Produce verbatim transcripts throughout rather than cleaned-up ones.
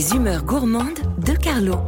Les humeurs gourmandes de Carlo.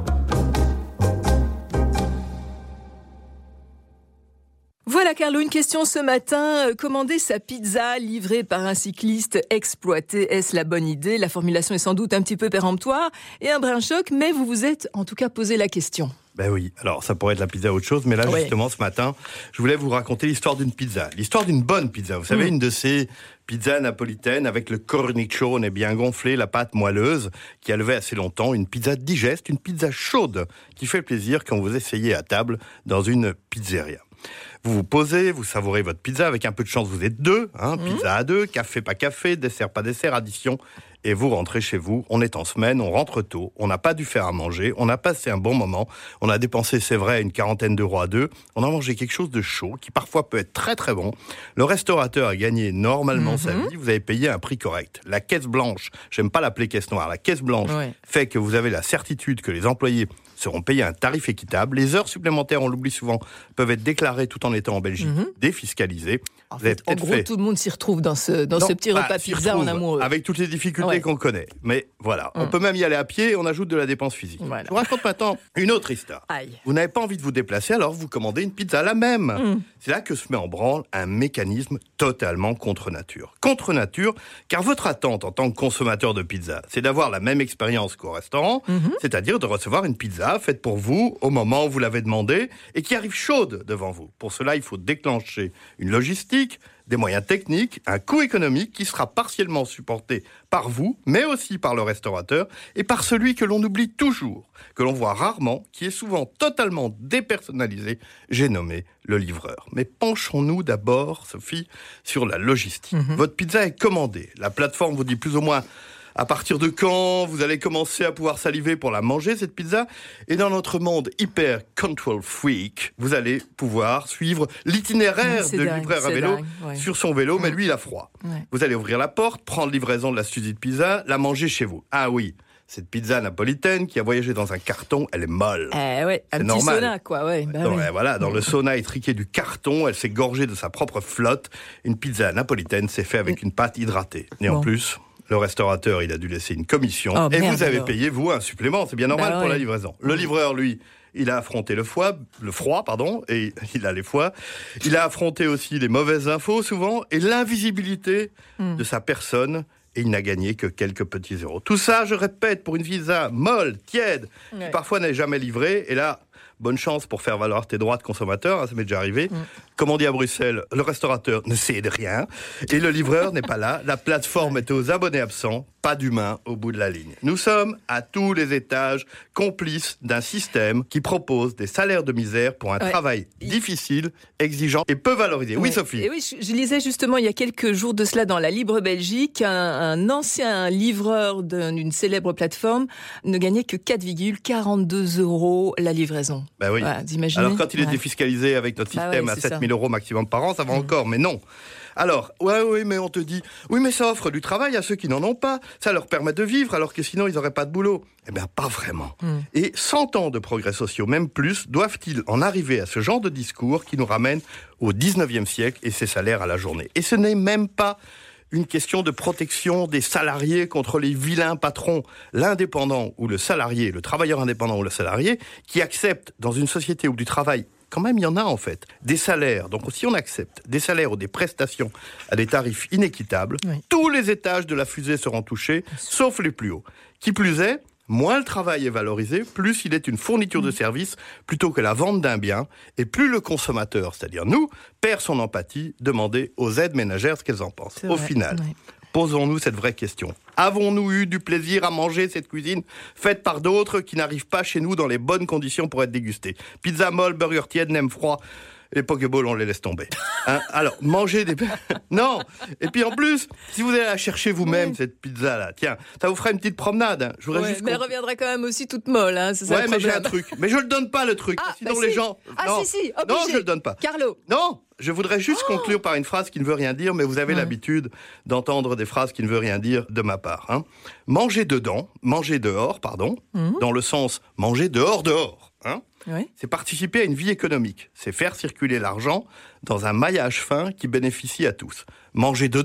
Voilà Carlo, une question ce matin. Commander sa pizza livrée par un cycliste exploité, est-ce la bonne idée ? La formulation est sans doute un petit peu péremptoire et un brin choc, mais vous vous êtes en tout cas posé la question. Ben oui, alors ça pourrait être la pizza autre chose, mais là ouais. justement ce matin, je voulais vous raconter l'histoire d'une pizza. L'histoire d'une bonne pizza, vous savez, mmh. une de ces pizzas napolitaines avec le cornicione bien gonflé, la pâte moelleuse, qui a levé assez longtemps, une pizza digeste, une pizza chaude, qui fait plaisir quand vous essayez à table dans une pizzeria. Vous vous posez, vous savourez votre pizza, avec un peu de chance vous êtes deux, hein, mmh. pizza à deux, café pas café, dessert pas dessert, addition, et vous rentrez chez vous, on est en semaine, on rentre tôt, on n'a pas dû faire à manger, on a passé un bon moment, on a dépensé, c'est vrai, une quarantaine d'euros à deux, on a mangé quelque chose de chaud, qui parfois peut être très très bon, le restaurateur a gagné normalement mmh. sa vie, vous avez payé un prix correct. La caisse blanche, j'aime pas l'appeler caisse noire, la caisse blanche ouais. fait que vous avez la certitude que les employés seront payés un tarif équitable. Les heures supplémentaires, on l'oublie souvent, peuvent être déclarées tout en étant en Belgique, mmh. défiscalisées. En, fait, en gros, fait... tout le monde s'y retrouve dans ce, dans non, ce petit repas bah, pizza en amoureux. Avec toutes les difficultés ouais. qu'on connaît. Mais voilà, mmh. on peut même y aller à pied, on ajoute de la dépense physique. Voilà. Je vous raconte maintenant une autre histoire. Aïe. Vous n'avez pas envie de vous déplacer, alors vous commandez une pizza la même. Mmh. C'est là que se met en branle un mécanisme totalement contre nature. Contre nature, car votre attente en tant que consommateur de pizza, c'est d'avoir la même expérience qu'au restaurant, mmh. c'est-à-dire de recevoir une pizza faite pour vous au moment où vous l'avez demandé et qui arrive chaude devant vous. Pour cela, il faut déclencher une logistique, des moyens techniques, un coût économique qui sera partiellement supporté par vous, mais aussi par le restaurateur et par celui que l'on oublie toujours, que l'on voit rarement, qui est souvent totalement dépersonnalisé, j'ai nommé le livreur. Mais penchons-nous d'abord, Sophie, sur la logistique. Mm-hmm. Votre pizza est commandée. La plateforme vous dit plus ou moins à partir de quand vous allez commencer à pouvoir saliver pour la manger, cette pizza. Et dans notre monde hyper control freak, vous allez pouvoir suivre l'itinéraire c'est de dingue, livreur à vélo dingue, ouais. sur son vélo, mais lui, il a froid. Ouais. Vous allez ouvrir la porte, prendre livraison de la Suzy de pizza, la manger chez vous. Ah oui, cette pizza napolitaine qui a voyagé dans un carton, elle est molle. Eh ouais, un c'est petit normal. sauna, quoi, ouais. Bah dans, oui. Voilà, dans le sauna étriqué du carton, elle s'est gorgée de sa propre flotte. Une pizza napolitaine, c'est fait avec une pâte hydratée. Et bon. En plus, le restaurateur, il a dû laisser une commission. Oh, et merde, vous avez alors. payé, vous, un supplément. C'est bien normal bah, pour ouais. la livraison. Le livreur, lui, il a affronté le froid, le froid, pardon, et il a les foies. Il a affronté aussi les mauvaises infos, souvent, et l'invisibilité mm. de sa personne. Et il n'a gagné que quelques petits euros. Tout ça, je répète, pour une pizza molle, tiède, ouais. qui parfois n'est jamais livrée. Et là, bonne chance pour faire valoir tes droits de consommateur, hein, ça m'est déjà arrivé. Mm. Comme on dit à Bruxelles, le restaurateur ne sait de rien et le livreur n'est pas là. La plateforme ouais. est aux abonnés absents, pas d'humain au bout de la ligne. Nous sommes à tous les étages complices d'un système qui propose des salaires de misère pour un ouais. travail difficile, exigeant et peu valorisé. Ouais. Oui, Sophie. Et oui, je, je lisais justement il y a quelques jours de cela dans la Libre Belgique, un, un ancien livreur d'une célèbre plateforme ne gagnait que quatre virgule quarante-deux euros la livraison. Ben oui. Voilà, d'imaginer. Alors quand il est ouais. défiscalisé avec notre bah système ouais, à sept mille euros maximum par an, ça va mmh. encore, mais non. Alors, ouais, oui, mais on te dit, oui, mais ça offre du travail à ceux qui n'en ont pas. Ça leur permet de vivre, alors que sinon, ils n'auraient pas de boulot. Eh bien, pas vraiment. Mm. Et cent ans de progrès sociaux, même plus, doivent-ils en arriver à ce genre de discours qui nous ramène au dix-neuvième siècle et ses salaires à la journée. Et ce n'est même pas une question de protection des salariés contre les vilains patrons. L'indépendant ou le salarié, le travailleur indépendant ou le salarié, qui accepte dans une société où du travail, quand même, il y en a en fait, des salaires. Donc si on accepte des salaires ou des prestations à des tarifs inéquitables, oui. tous les étages de la fusée seront touchés, sauf les plus hauts. Qui plus est, moins le travail est valorisé, plus il est une fourniture de services plutôt que la vente d'un bien, et plus le consommateur, c'est-à-dire nous, perd son empathie, demander aux aides ménagères ce qu'elles en pensent. C'est Au vrai, final, posons-nous cette vraie question. Avons-nous eu du plaisir à manger cette cuisine faite par d'autres qui n'arrivent pas chez nous dans les bonnes conditions pour être dégustées ? Pizza molle, burger tiède, nem froid, les Pokéballs, on les laisse tomber. Hein ? Alors, manger des... Non. Et puis en plus, si vous allez la chercher vous-même, oui. cette pizza-là, tiens, ça vous fera une petite promenade. Hein. Je ouais, juste mais elle reviendra quand même aussi toute molle. Hein, c'est ça ouais, le mais j'ai un truc. Mais je le donne pas, le truc. Ah, sinon bah les si. gens... Ah non. si, si, obligé. Non, je le donne pas. Carlo. Non, je voudrais juste oh. conclure par une phrase qui ne veut rien dire, mais vous avez ouais. l'habitude d'entendre des phrases qui ne veulent rien dire de ma part. Hein. Manger dedans, manger dehors, pardon, mmh. dans le sens manger dehors, dehors. Hein. Oui. C'est participer à une vie économique. C'est faire circuler l'argent dans un maillage fin qui bénéficie à tous. Manger dedans,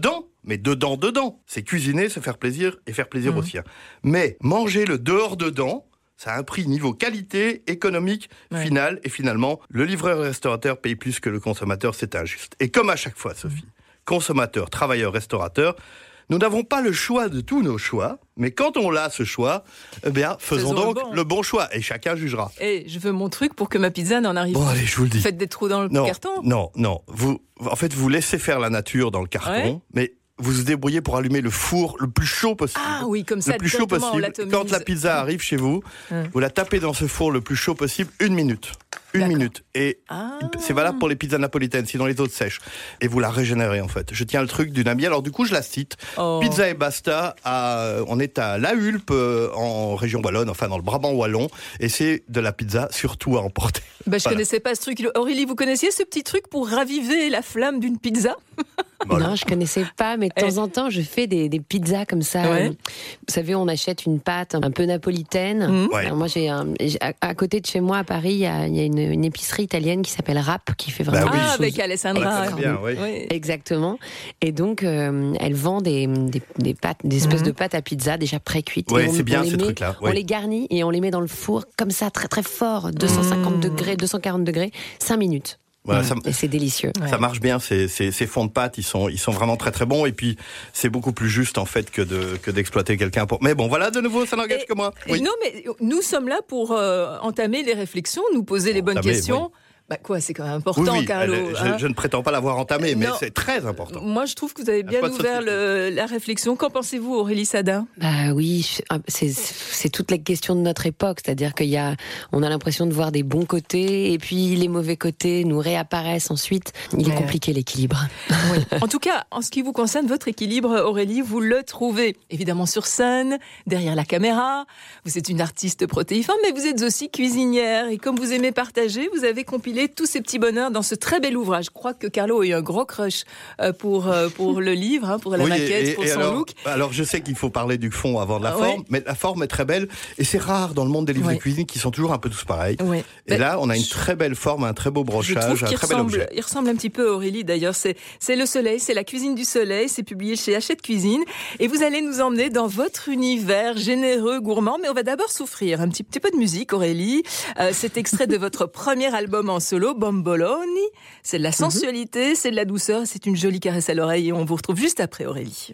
mais dedans, dedans. C'est cuisiner, se faire plaisir et faire plaisir mmh. aux siens. Mais manger le dehors-dedans, ça a un prix niveau qualité, économique, ouais. final. Et finalement, le livreur et le restaurateur paye plus que le consommateur, c'est injuste. Et comme à chaque fois, Sophie, mmh. consommateur, travailleur, restaurateur, nous n'avons pas le choix de tous nos choix, mais quand on a ce choix, eh bien, faisons, faisons donc le bon. le bon choix, et chacun jugera. Et je veux mon truc pour que ma pizza n'en arrive pas. Bon, allez, je vous le dis. Faites des trous dans le non, carton. Non, non, vous, en fait, vous laissez faire la nature dans le carton, ouais. mais vous vous débrouillez pour allumer le four le plus chaud possible. Ah oui, comme ça, le plus chaud possible. Quand la pizza arrive chez vous, hum. vous la tapez dans ce four le plus chaud possible, une minute. Une D'accord. minute. Et ah. c'est valable pour les pizzas napolitaines, sinon les autres sèches. Et vous la régénérez, en fait. Je tiens le truc d'une amie. Alors, du coup, je la cite. Oh. Pizza et Basta, à, on est à La Hulpe, euh, en région wallonne, enfin, dans le Brabant wallon. Et c'est de la pizza surtout à emporter. Bah, je voilà. connaissais pas ce truc. Aurélie, vous connaissiez ce petit truc pour raviver la flamme d'une pizza? Voilà. Non, je connaissais pas, mais de temps en temps, je fais des, des pizzas comme ça. Ouais. Vous savez, on achète une pâte un peu napolitaine. Mmh. Ouais. Alors moi, j'ai un, à, à côté de chez moi, à Paris, il y a, il y a une, une épicerie italienne qui s'appelle Rap, qui fait vraiment. Bah oui. Ah, avec Alessandra. Ouais, bien, oui. Oui. Exactement. Et donc, euh, elle vend des, des, des pâtes, des espèces mmh. de pâtes à pizza déjà pré-cuites. Oui, c'est bien ces trucs-là. On les garnit et on les met dans le four comme ça, très très fort, deux cent cinquante mmh. degrés, deux cent quarante degrés, cinq minutes. Voilà, ça, et c'est délicieux. Ça marche bien, ces, ces, ces fonds de pâte, ils sont, ils sont vraiment très très bons. Et puis, c'est beaucoup plus juste en fait que, de, que d'exploiter quelqu'un pour. Mais bon, voilà, de nouveau, ça n'engage et, que moi. Oui. Non, mais nous sommes là pour euh, entamer les réflexions, nous poser les bonnes entamer, questions. Oui. Bah quoi, c'est quand même important, oui, oui, Carlo. Elle, hein je, je ne prétends pas l'avoir entamé, mais non, c'est très important. Moi, je trouve que vous avez bien ouvert le, la réflexion. Qu'en pensez-vous, Aurélie Sada? Bah oui, c'est, c'est toute la question de notre époque, c'est-à-dire qu'il y a, on a l'impression de voir des bons côtés et puis les mauvais côtés nous réapparaissent ensuite. Il est compliqué l'équilibre. Oui. En tout cas, en ce qui vous concerne, votre équilibre, Aurélie, vous le trouvez évidemment sur scène, derrière la caméra. Vous êtes une artiste protéiforme, mais vous êtes aussi cuisinière. Et comme vous aimez partager, vous avez compilé tous ces petits bonheurs dans ce très bel ouvrage. Je crois que Carlo a eu un gros crush pour, pour le livre, hein, pour la oui, maquette, et, pour et son alors, look. Alors, je sais qu'il faut parler du fond avant de la ah, forme, ouais. mais la forme est très belle. Et c'est rare dans le monde des livres ouais. de cuisine qui sont toujours un peu tous pareils. Ouais. Et ben, là, on a une très belle forme, un très beau brochage, un très ressemble, bel objet. Il ressemble un petit peu à Aurélie, d'ailleurs. C'est, c'est Le Soleil, c'est La Cuisine du Soleil. C'est publié chez Hachette Cuisine. Et vous allez nous emmener dans votre univers généreux, gourmand. Mais on va d'abord souffrir un petit, petit peu de musique, Aurélie. Euh, c'est extrait de votre premier album en solo, Bomboloni. C'est de la sensualité, mm-hmm. c'est de la douceur, c'est une jolie caresse à l'oreille et on vous retrouve juste après, Aurélie.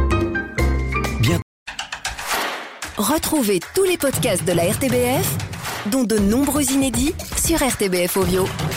Bien. Retrouvez tous les podcasts de la R T B F, dont de nombreux inédits, sur R T B F Audio.